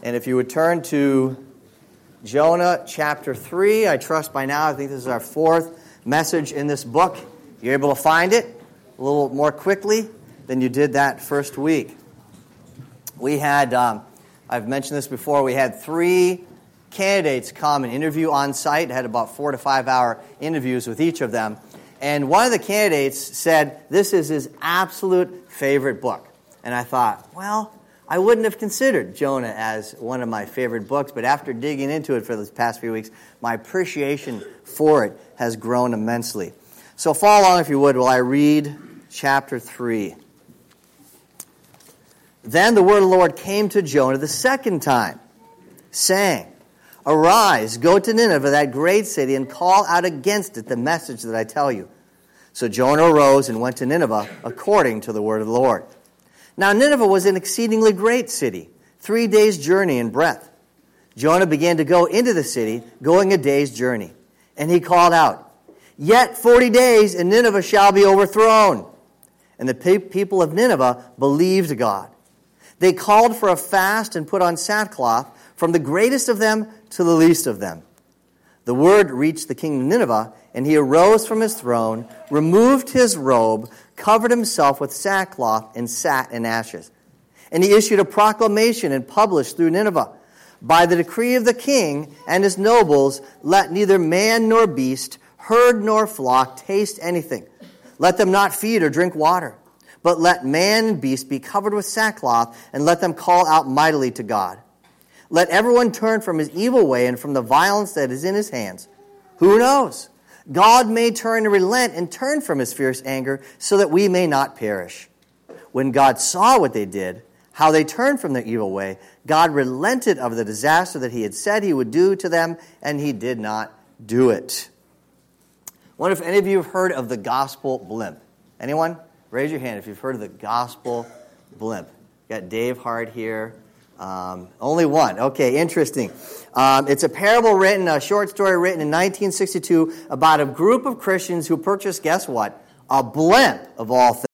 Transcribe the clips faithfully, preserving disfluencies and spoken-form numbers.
And if you would turn to Jonah chapter three, I trust by now, I think this is our fourth message in this book. You're able to find it a little more quickly than you did that first week. We had, um, I've mentioned this before, we had three candidates come and interview on site, had about four to five hour interviews with each of them. And one of the candidates said this is his absolute favorite book. And I thought, well, I wouldn't have considered Jonah as one of my favorite books, but after digging into it for the past few weeks, my appreciation for it has grown immensely. So follow along if you would while I read chapter three. Then the word of the Lord came to Jonah the second time, saying, Arise, go to Nineveh, that great city, and call out against it the message that I tell you. So Jonah arose and went to Nineveh according to the word of the Lord. Now Nineveh was an exceedingly great city, three days' journey in breadth. Jonah began to go into the city, going a day's journey. And he called out, Yet forty days, and Nineveh shall be overthrown. And the pe- people of Nineveh believed God. They called for a fast and put on sackcloth, from the greatest of them to the least of them. The word reached the king of Nineveh, and he arose from his throne, removed his robe, covered himself with sackcloth, and sat in ashes. And he issued a proclamation and published through Nineveh, By the decree of the king and his nobles, let neither man nor beast, herd nor flock taste anything. Let them not feed or drink water, but let man and beast be covered with sackcloth, and let them call out mightily to God. Let everyone turn from his evil way and from the violence that is in his hands. Who knows? God may turn and relent and turn from his fierce anger so that we may not perish. When God saw what they did, how they turned from their evil way, God relented of the disaster that he had said he would do to them, and he did not do it. I wonder if any of you have heard of the gospel blimp. Anyone? Raise your hand if you've heard of the gospel blimp. Got Dave Hart here. Um, only one. Okay, interesting. Um, it's a parable written, a short story written in nineteen sixty-two about a group of Christians who purchased, guess what? A blimp of all things.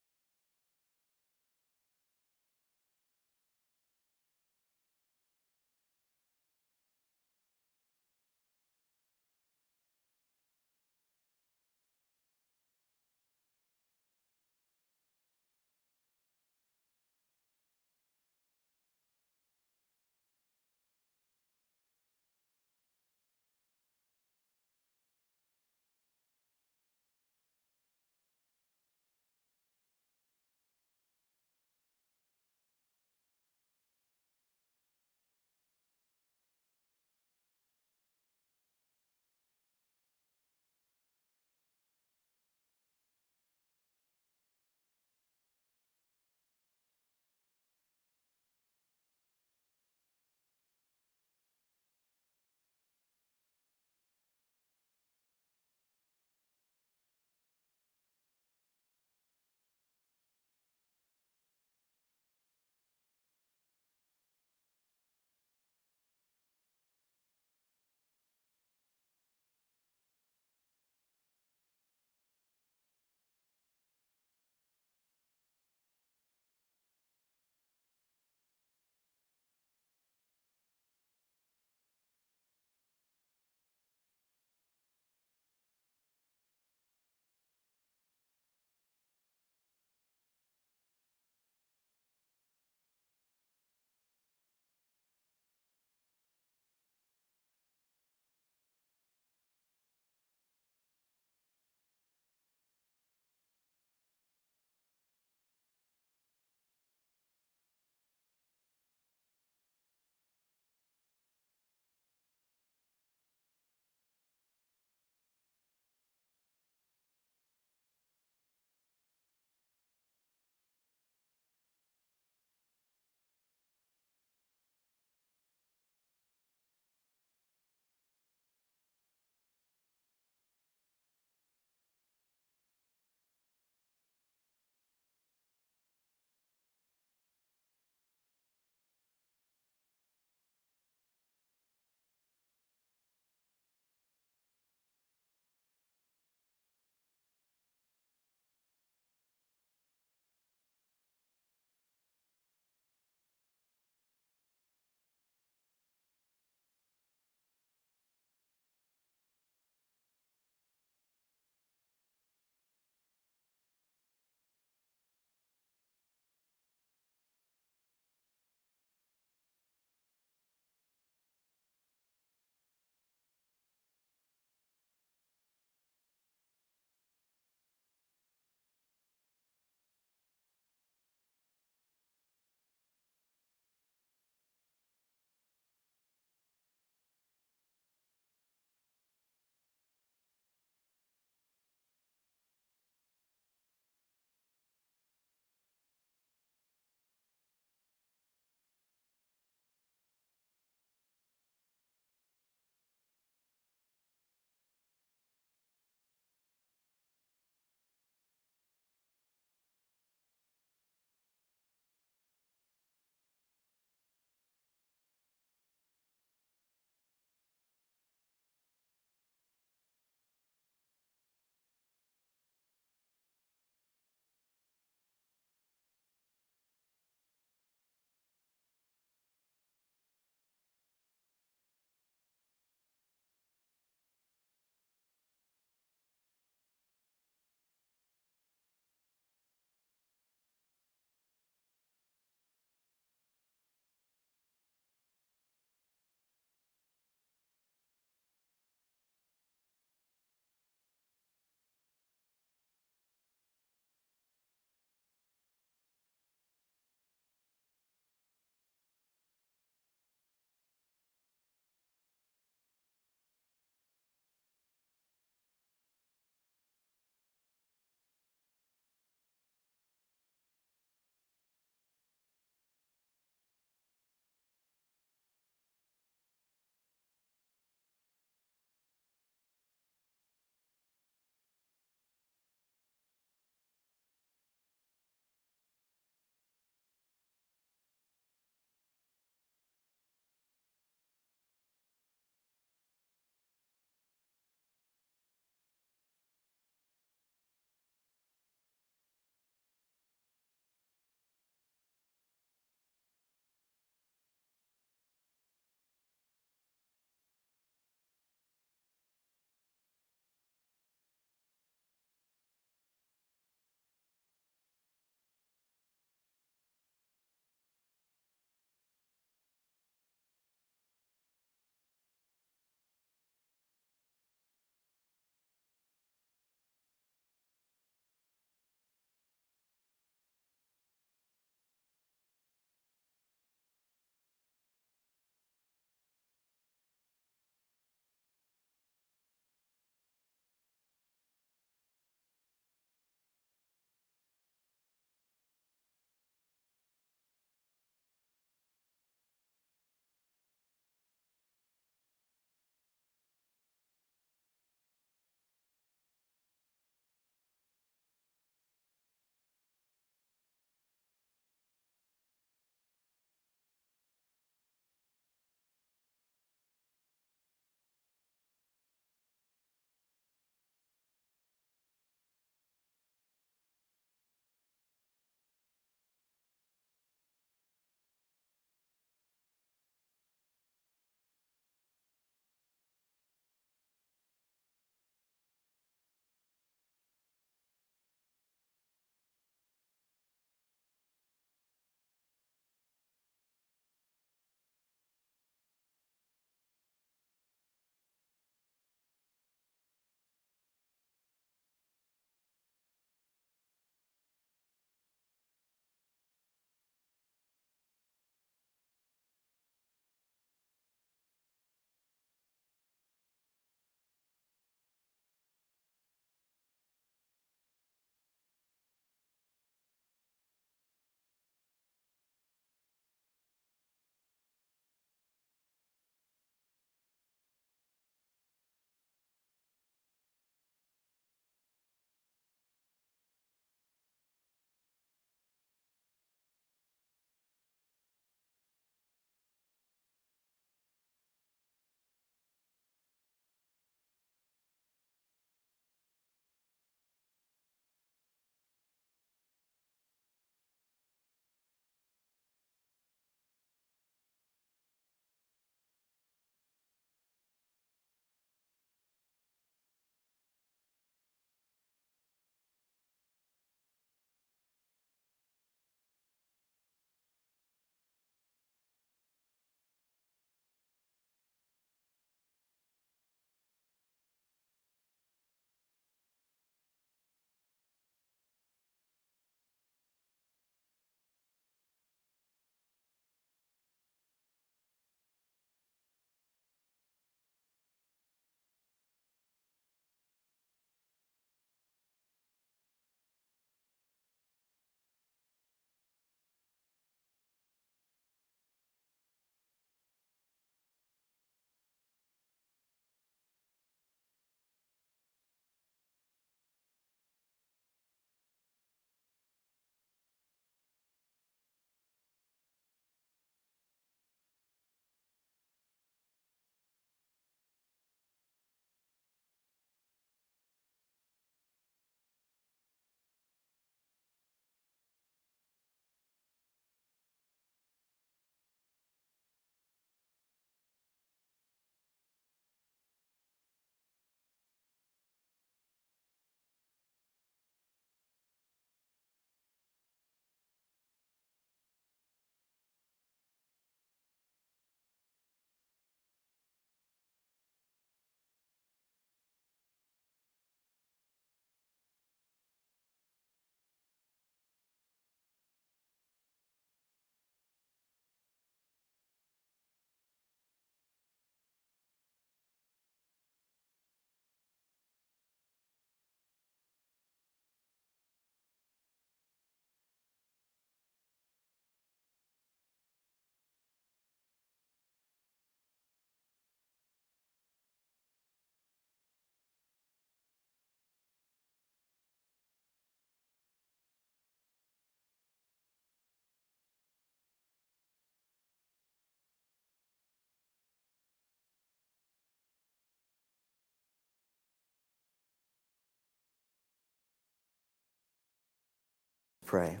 pray.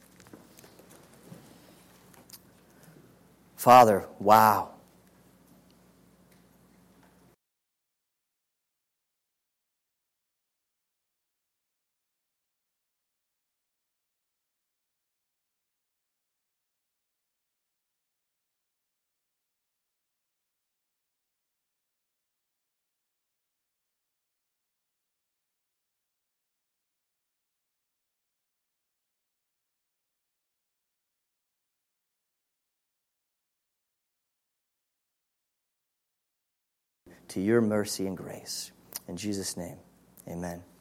Father, wow. To your mercy and grace. In Jesus' name, amen.